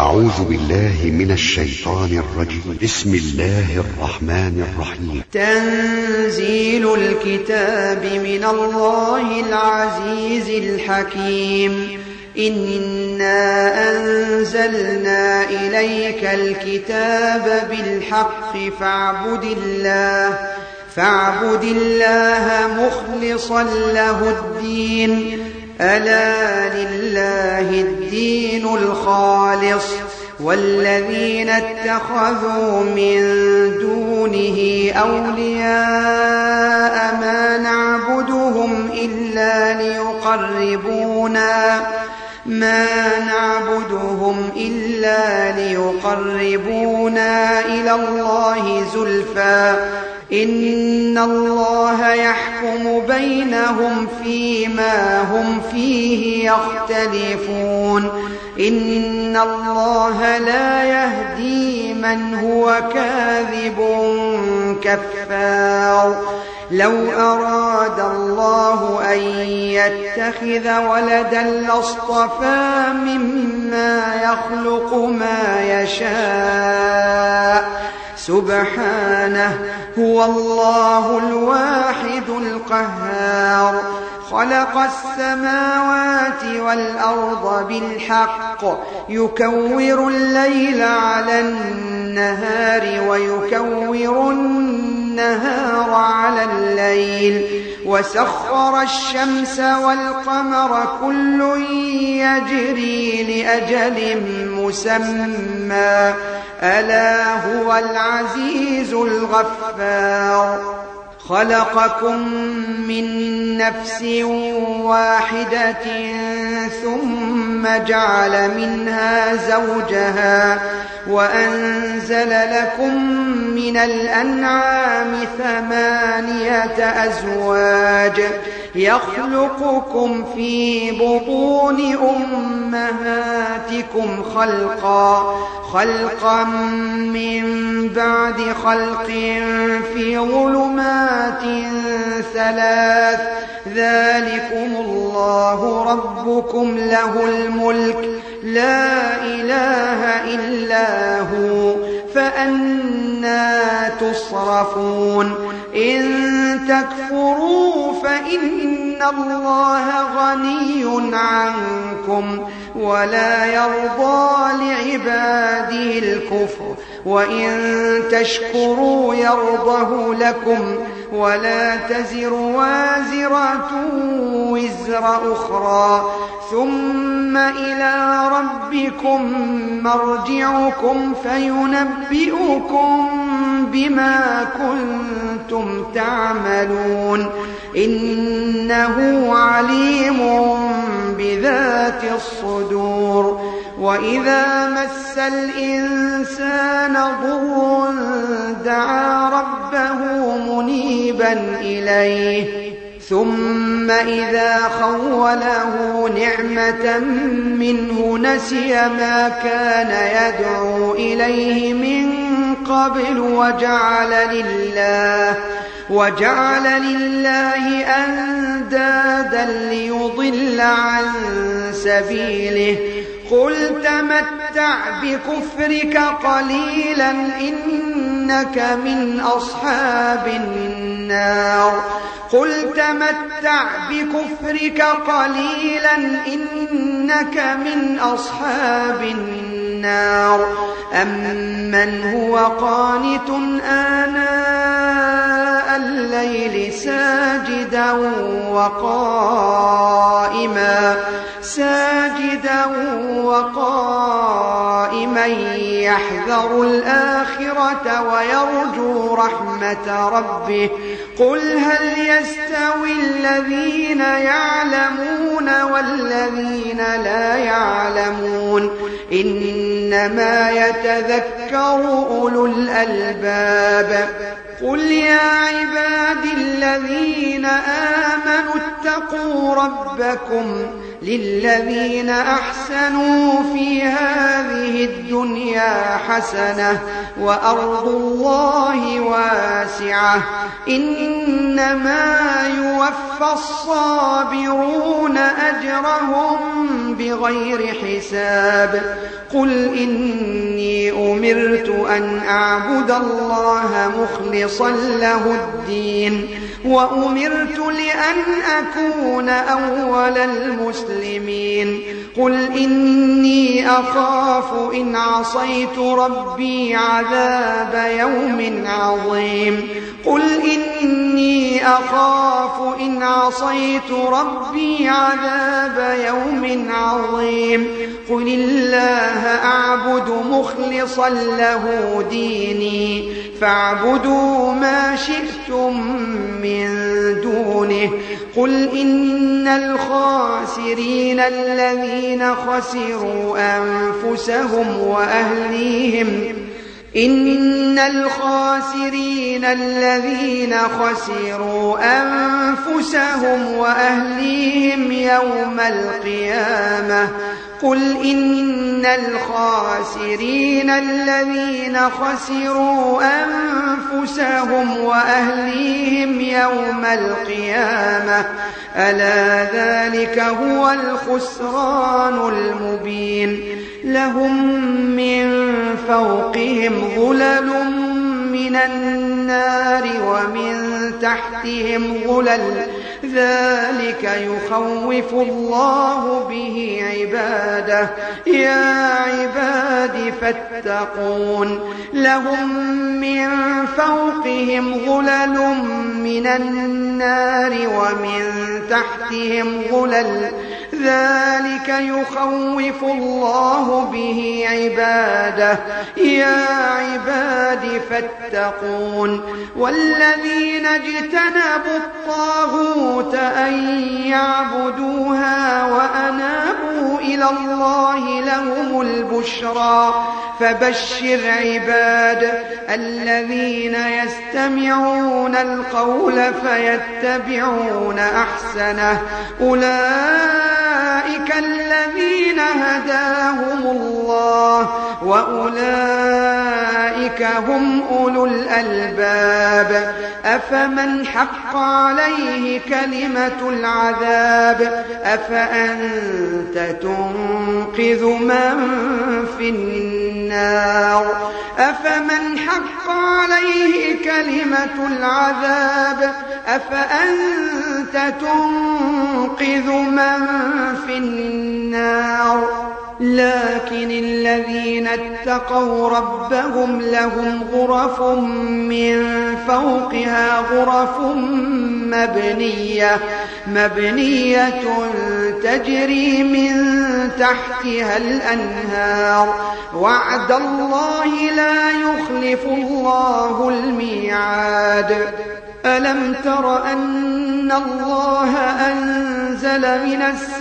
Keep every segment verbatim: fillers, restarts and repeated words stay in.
أعوذ بالله من الشيطان الرجيم. بسم الله الرحمن الرحيم. تنزيل الكتاب من الله العزيز الحكيم. إنا أنزلنا إليك الكتاب بالحق فاعبد الله فاعبد الله مخلصا له الدين. ألا لله الدين الخالص والذين اتخذوا من دونه أولياء ما نعبدهم إلا ليقربونا ما نعبدهم إلا ليقربونا إلى الله زلفى إن الله يحكم بينهم فيما هم فيه يختلفون. إن الله لا يهدي من هو كاذب كفار. لو أراد الله أن يتخذ ولدا لاصطفى مما يخلق ما يشاء سبحانه هو الله الواحد القهار. خلق السماوات والأرض بالحق يكور الليل على النهار ويكور النهار على الليل وسخر الشمس والقمر كل يجري لأجل مسمى ألا هو العزيز الغفار. خلقكم من نفس واحدة ثم جعل منها زوجها وأنزل لكم من الأنعام ثمانية أزواج يخلقكم في بطون أمهاتكم خلقا خلقا من بعد خلق في ظلمات ثلاث ذلكم الله ربكم له الملك لا إله إلا هو فأنى تصرفون. إن تكفروا فإن الله غني عنكم ولا يرضى لعباده الكفر وإن تشكروا يرضه لكم ولا تزر وازرة وزر أخرى ثم إلى ربكم مرجعكم فينبئكم بما كنتم تعملون إنه عليم بذات الصدور. وإذا مس الإنسان ضر دعا ربه منيبا إليه ثم إذا خوله نعمة منه نسي ما كان يدعو إليه من قبل وجعل لله وجعل لله أندادا ليضل عن سبيله. قل تمتع بكفرك قليلا إنك من أصحاب النار قل تمتع بكفرك قليلا إنك من أصحاب النار أمن هو قانت آناء الليل ساجدا وقائما ساجدا وقائما يحذر الآخرة ويرجو رحمة ربه. قل هل يستوي الذين يعلمون والذين لا يعلمون إنما يتذكر أولو الألباب. قل يا عبادي الذين آمنوا اتقوا ربكم للذين أحسنوا في هذه في الدنيا حسنة وأرض الله واسعة إنما يوفى الصابرون أجرهم بغير حساب قل إني أمرت أن أعبد الله مخلصا له الدين وأمرت لأن أكون أول المسلمين قل إني أخاف إن عصيت ربي عذاب يوم عظيم قل إني أخاف إن عصيت ربي عذاب يوم عظيم قل الله أعبد مخلصا له ديني فاعبدوا ما شئتم من دونه قل إن الخاسرين الذين خسروا أنفسهم وأهليهم إن الخاسرين الذين خسروا أنفسهم وأهليهم يوم القيامة قل إن الخاسرين الذين خسروا أنفسهم وأهليهم يوم القيامة ألا ذلك هو الخسران المبين لهم من فوقهم ظلل من النار ومن تحتهم ظلل ذلك يخوف الله به عباده يا عباد فاتقون لهم من فوقهم ظلل من النار ومن تحتهم ظلل ذلك يخوف الله به عباده يا عباد فاتقون والذين اجتنبوا الطاغوت أن يعبدوها وأنابوا إلى الله لهم البشرى فبشر عباد الذين يستمعون القول فيتبعون أحسنه أولئك الذين هداهم الله وأولئك هم أولو الألباب أفمن حق عليه كلمة العذاب أفأنت تنقذ من في النار أفمن حق عليه كلمة العذاب أفأنت تنقذ من في النار لكن الذين اتقوا ربهم لهم غرف من فوقها غرف مبنية مبنية تجري من تحتها الأنهار وعد الله لا يخلف الله الميعاد ألم تر أن الله أنزل من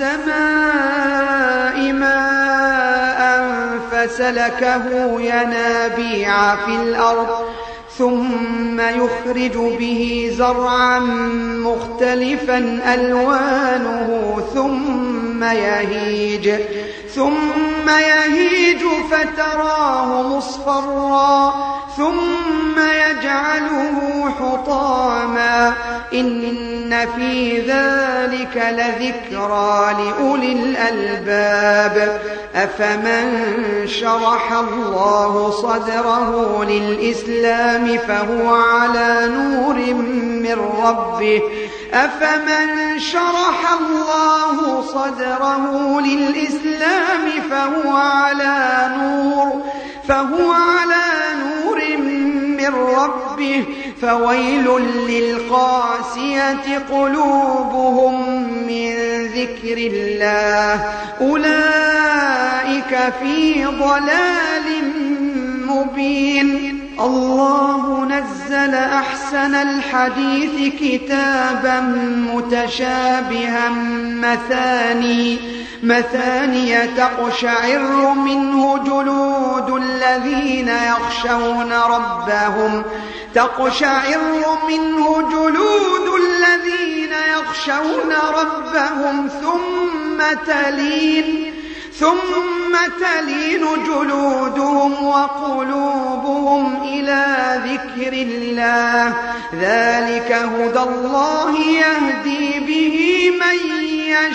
السماء ماء فسلكه ينابيع في الأرض ثم يخرج به زرعا مختلفا ألوانه ثم يهيج ثم يهيج فتراه مصفرا ثم يجعله حطاما إن في ذلك لذكرى لأولي الألباب أفمن شرح الله صدره للإسلام فهو على نور من ربه أفمن شرح الله صدره للإسلام فهو على نور فهو على نور من ربه فويل للقاسية قلوبهم من ذكر الله أولئك في ضلال مبين الله نزل أحسن الحديث كتابا متشابها مثاني مثانية تقشعر منه جلود الذين يخشون ربهم تقشعر منه جلود الذين يخشون ربهم ثم تلين ثم تلين جلودهم وقلوبهم إلى ذكر الله ذلك هدى الله يهدي به من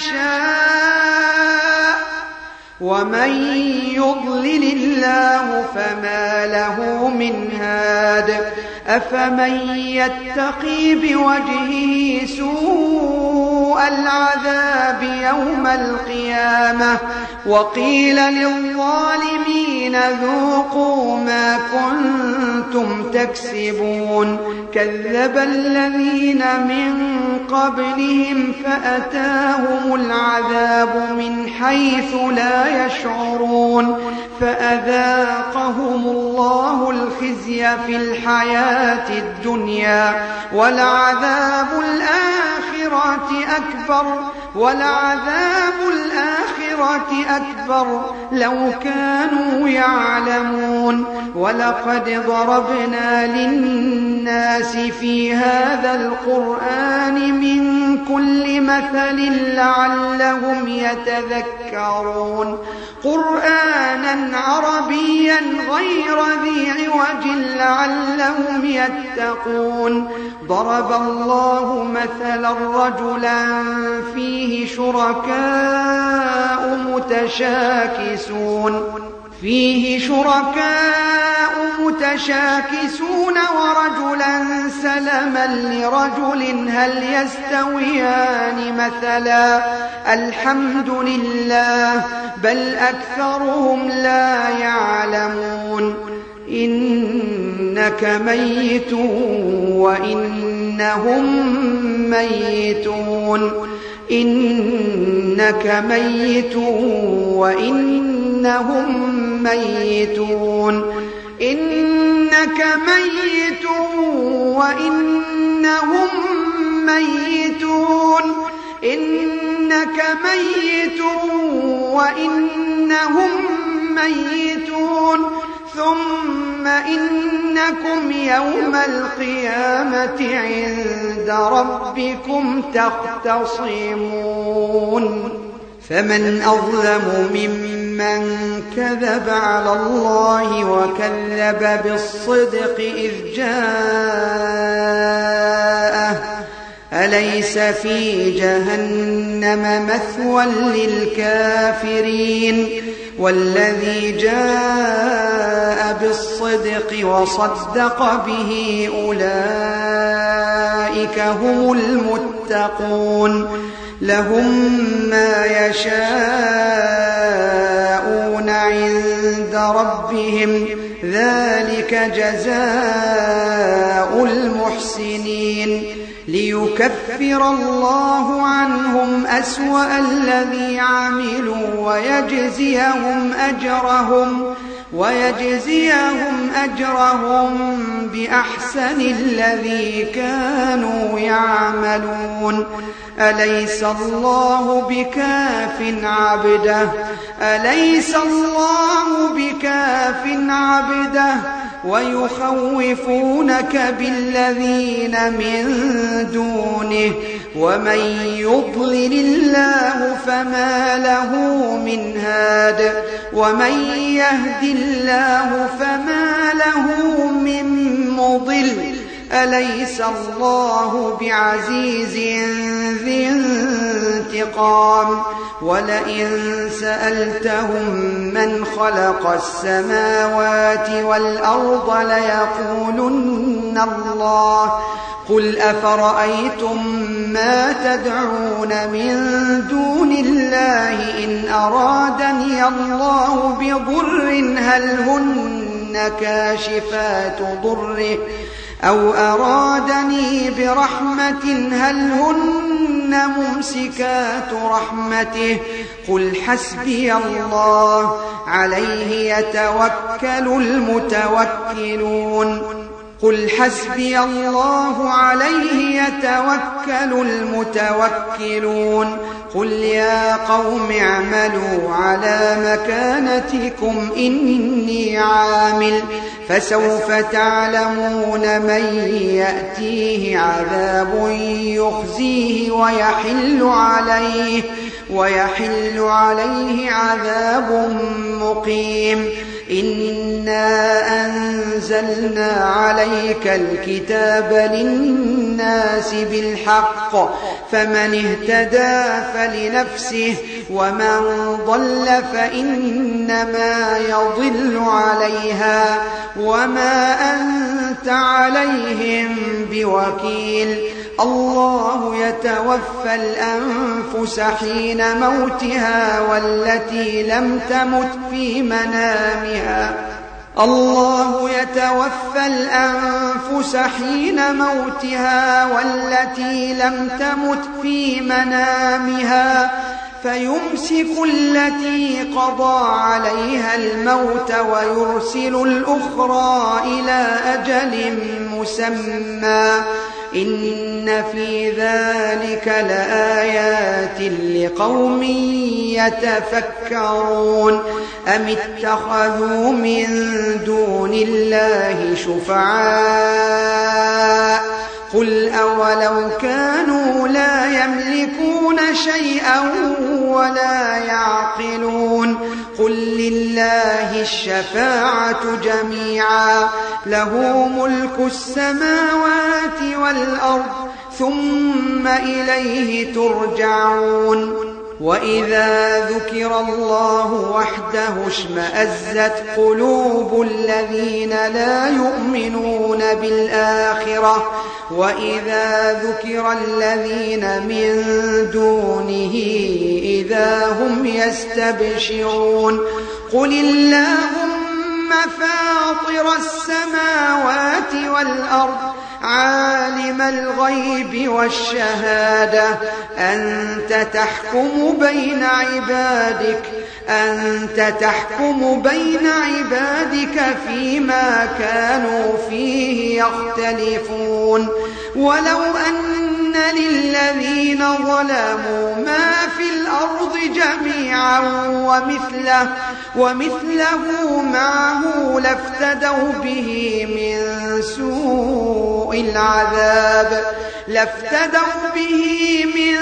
يشاء ومن يضلل الله فما له من هاد أفمن يتقي بوجهه سوء العذاب يوم القيامة وقيل للظالمين ذوقوا ما كنتم تكسبون كذب الذين من قبلهم فأتاهم العذاب من حيث لا يشعرون فأذاقهم الله الخزي في الحياة الدنيا ولعذاب الآخرة أكبر ولعذاب الآخرة أكبر لو كانوا يعلمون ولقد ضربنا للناس في هذا القرآن من كل مثل لعلهم يتذكرون قرآنا عربيا غير ذي عوج لعلهم يتقون ضرب الله مثلا رجلا فيه شركاء متشاكسون فيه شركاء متشاكسون ورجلا سلما لرجل هل يستويان مثلا الحمد لله بل أكثرهم لا يعلمون إنك ميت وإنهم ميتون إنك ميت وإنهم ميتون إنك ميت وإنهم ميتون إنك ميت وإنهم ميتون ثم إنكم يوم القيامة عند ربكم تختصمون فمن أظلم ممن كذب على الله وكذب بالصدق إذ جاءه أليس في جهنم مثوى للكافرين والذي جاء بالصدق وصدق به أولئك هم المتقون لهم ما يشاءون عند ربهم ذلك جزاء المحسنين ليكفر الله عنهم أسوأ الذي عملوا ويجزيهم أجرهم ويجزيهم أجرهم بأحسن الذي كانوا يعملون أليس الله بكاف عبده أليس الله بكاف عبده ويخوفونك بالذين من دونه ومن يضلل الله فما له من هاد ومن يهد الله فما له من مضل أليس الله بعزيز ذي انتقام ولئن سألتهم من خلق السماوات والأرض ليقولن الله قل أفرأيتم ما تدعون من دون الله إن أرادني الله بضر هل هن كاشفات ضره أو أرادني برحمة هل هن ممسكات رحمته قل حسبي الله عليه يتوكل المتوكلون قل حسبي الله عليه يتوكل المتوكلون قل يا قوم اعملوا على مكانتكم إني عامل فسوف تعلمون من يأتيه عذاب يخزيه ويحل عليه ويحل عليه عذاب مقيم إنا أنزلنا عليك الكتاب للناس بالحق فمن اهتدى فلنفسه ومن ضل فإنما يضل عليها وما أنت عليهم بوكيل الله يتوفى الأنفس حين موتها والتي لم تمت في منامها الله يتوفى الأنفس حين موتها والتي لم تمت في منامها فيمسك التي قضى عليها الموت ويرسل الأخرى إلى أجل مسمى إن في ذلك لآيات لقوم يتفكرون أم اتخذوا من دون الله شفعاء قل أولو كانوا لا يملكون شيئا ولا يعقلون قل لله الشفاعة جميعا له ملك السماوات والأرض ثم إليه ترجعون وإذا ذكر الله وحده اشمأزت قلوب الذين لا يؤمنون بالآخرة وإذا ذكر الذين من دونه إذا هم يستبشرون قل اللهم فاطر السماوات والأرض عالم الغيب والشهادة أنت تحكم بين عبادك أنت تحكم بين عبادك فيما كانوا فيه يختلفون ولو أن للذين ظلموا ما في الأرض جميعا ومثله, ومثله معه لافتدوا به من سوء العذاب لافتدوا به من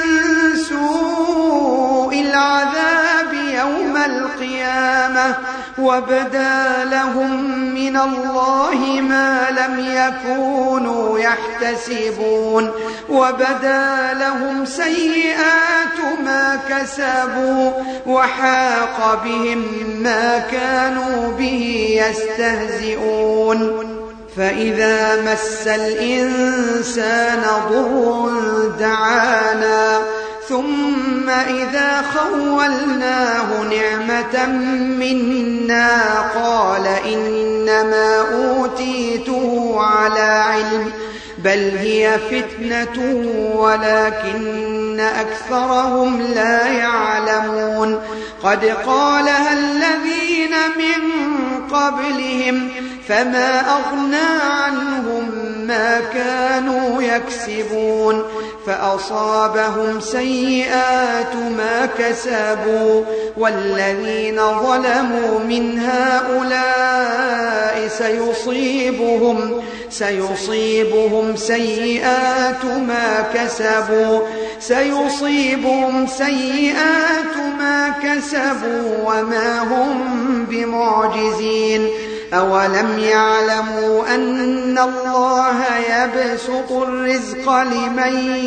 سوء العذاب يوم القيامة وبدا لهم من الله ما لم يكونوا يحتسبون وبدا لهم سيئات ما كسبوا وحاق بهم ما كانوا به يستهزئون فإذا مس الإنسان ضر دعانا ثم إذا خولناه نعمة منا قال إنما أوتيته على علم بل هي فتنة ولكن أكثرهم لا يعلمون قد قالها الذين من قبلهم فما أغنى عنهم ما كانوا يكسبون فأصابهم سيئات ما كسبوا والذين ظلموا من هؤلاء سيصيبهم سيصيبهم سيئات ما كسبوا سيصيبهم سيئات ما كسبوا وما هم بمعجزين أولم يعلموا أن الله يبسط الرزق لمن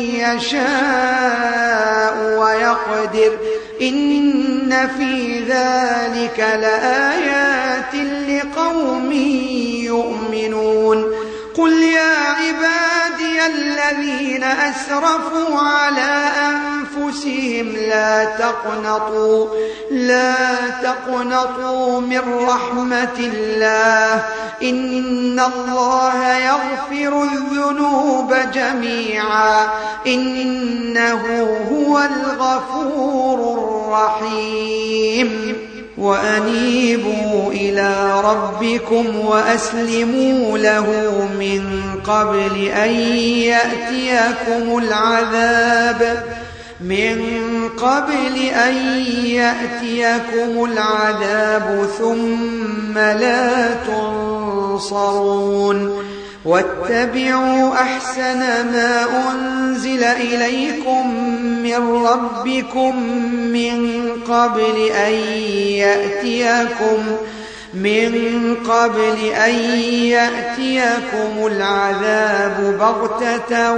يشاء ويقدر إن في ذلك لآيات لقوم يؤمنون قل يا عبادي الذين أسرفوا على أنفسهم لا تقنطوا لا تقنطوا من رحمة الله إن الله يغفر الذنوب جميعا إنه هو الغفور الرحيم وأنيبوا إلى ربكم وأسلموا له من قبل أن يأتيكم العذاب من قبل أن يأتيكم العذاب ثم لا تنصرون واتبعوا أحسن ما أنزل إليكم من ربكم من قبل أن يأتيكم من قبل أن يأتيكم العذاب بغتة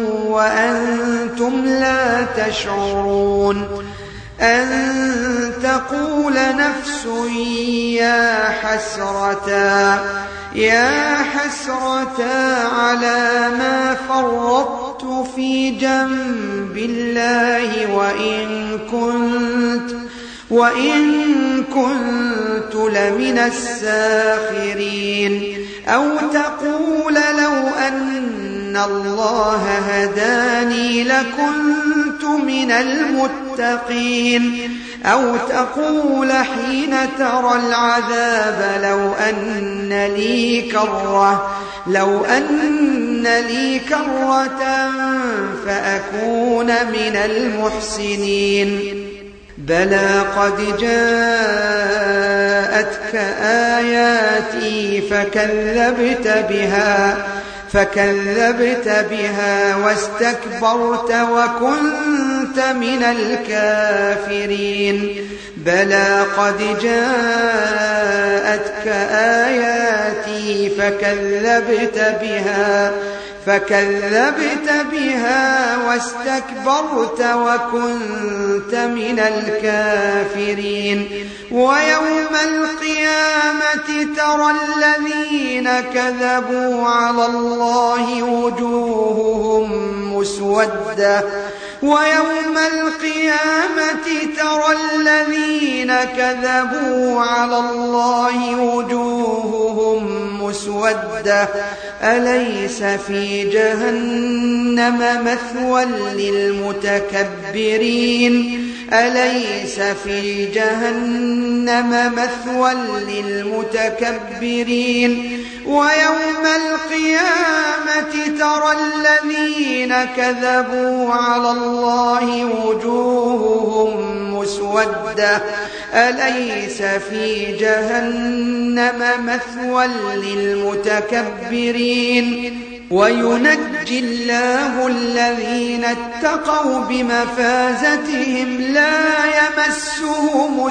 وأنتم لا تشعرون أن تقول نفس يا حسرتا يا حسرتا على ما فرطت في جنب الله وإن كنت وإن كنت لمن الساخرين أو تقول لو أن الله هداني لكنت من المتقين أو تقول حين ترى العذاب لو أن لي كرة لو أن لي كرة فأكون من المحسنين بلى قد جاءتك آياتي فكذبت بها فكذبت بها واستكبرت وكنت من الكافرين بلى قد جاءتك آياتي فكذبت بها فكذبت بها واستكبرت وكنت من الكافرين ويوم القيامة ترى الذين كذبوا على الله وجوههم مسودة ويوم القيامة ترى الذين كذبوا على الله وجوههم مسودة أليس في جهنم مثوى للمتكبرين أليس في جهنم مثوى للمتكبرين ويوم القيامة ترى الذين كذبوا على الله وجوههم مسودة أليس في جهنم مثوى للمتكبرين وينجي الله الذين اتقوا بمفازتهم لا يمسهم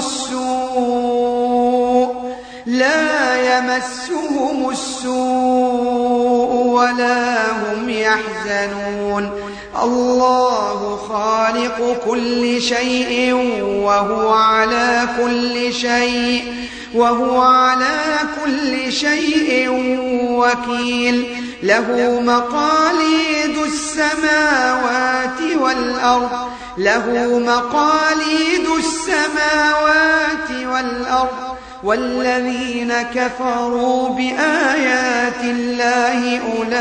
السوء لا يمسهم السوء ولا هم يحزنون الله خالق كل شيء وهو على كل شيء وهو على كل شيء وكيل له مقاليد السماوات والأرض له مقاليد السماوات والأرض والذين كفروا بآيات الله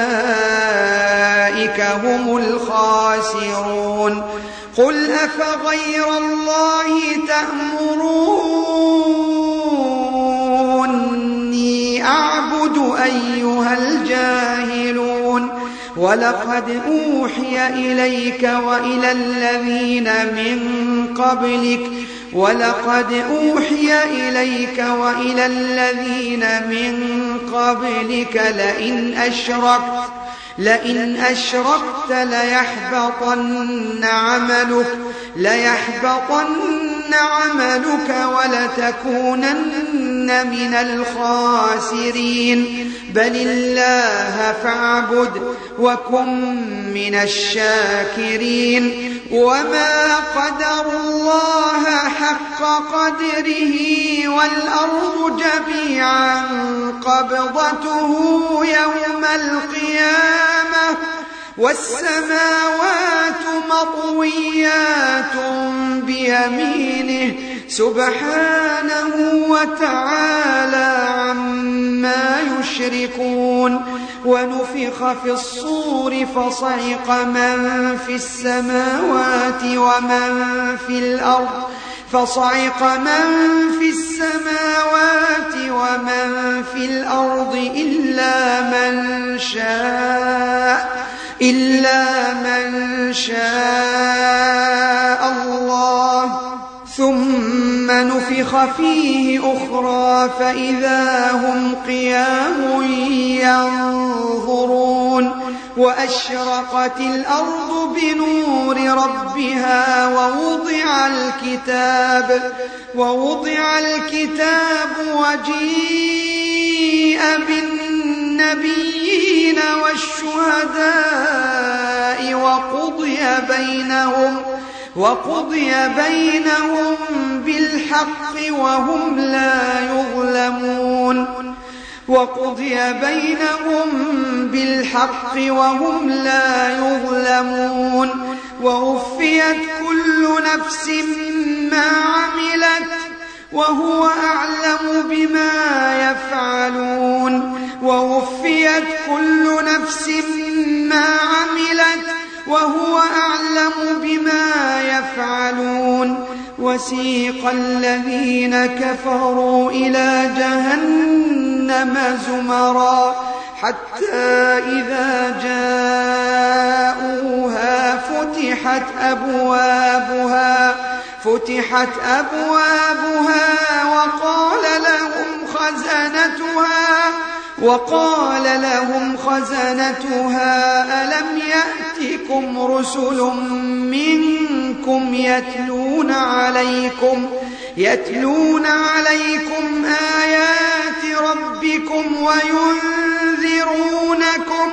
أولئك هم الخاسرون قل أفغير الله تأمروني أعبد أيها الجاهلون ولقد أوحي إليك وإلى الذين من قبلك ولقد أوحي إليك وإلى الذين من قبلك لئن أشركت لئن أشركت ليحبطن عملك ليحبطن عملك ولتكونن من الخاسرين بل الله فاعبد وكن من الشاكرين وما قدروا الله حق قدره والأرض جميعا قبضته يوم القيامة والسماوات مطويات بيمينه سبحانه وتعالى عما يشركون ونفخ في الصور فصعق من في السماوات ومن في الأرض فصعق من في السماوات ومن في الأرض إلا من شاء إلا من شاء الله ثم نفخ ونفخ فيه أخرى فإذا هم قيام ينظرون وأشرقت الأرض بنور ربها ووضع الكتاب ووضع الكتاب وجيء بالنبيين والشهداء وقضي بينهم وقضي بينهم بالحق وهم لا يظلمون وقضي بينهم بالحق وهم لا يظلمون ووفيت كل نفس ما عملت وهو أعلم بما يفعلون ووفيت كل نفس ما عملت وهو أعلم بما يفعلون وسيق الذين كفروا إلى جهنم زمرا حتى إذا جاءوها فتحت أبوابها فتحت أبوابها وقال لهم خزنتها وقال لهم خزنتها ألم يأتكم رسل منكم يتلون عليكم يتلون عليكم آيات ربكم وينذرونكم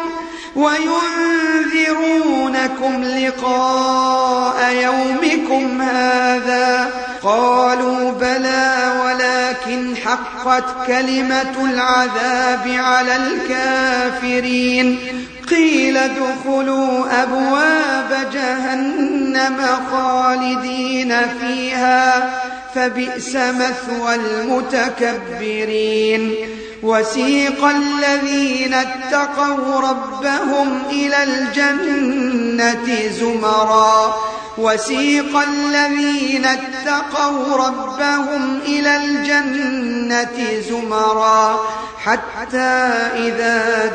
وينذرونكم لقاء يومكم هذا قالوا بلى ولكن حقت كلمة العذاب على الكافرين قيل ادخلوا أبواب جهنم خالدين فيها فبئس مثوى المتكبرين وسيق الذين اتقوا ربهم إلى الجنة زمرا وسيق الذين اتقوا ربهم إلى الجنة زمرا حتى إذا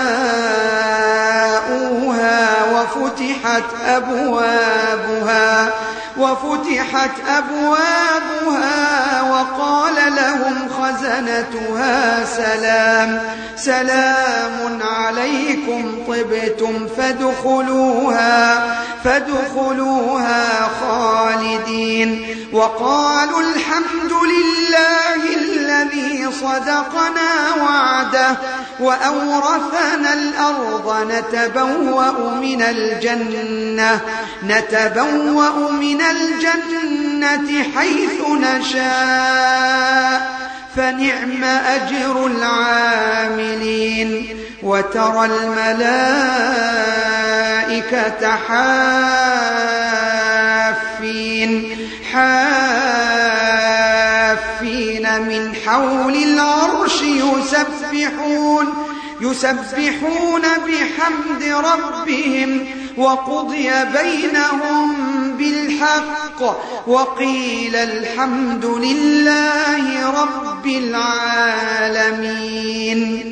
جاءوها وفتحت أبوابها وفتحت أبوابها وقال لهم خزنتها سلام سلام عليكم طبتم فادخلوها فادخلوها خالدين وقالوا الحمد لله الذي صدقنا وعده وأورثنا الأرض نتبوأ من الجنة نتبوأ من الجنة حيث نشاء فنعم أجر العاملين وترى الملائكة حافين حافين من حول العرش يسبحون يسبحون بحمد ربهم وقضي بينهم بالحق وقيل الحمد لله رب العالمين.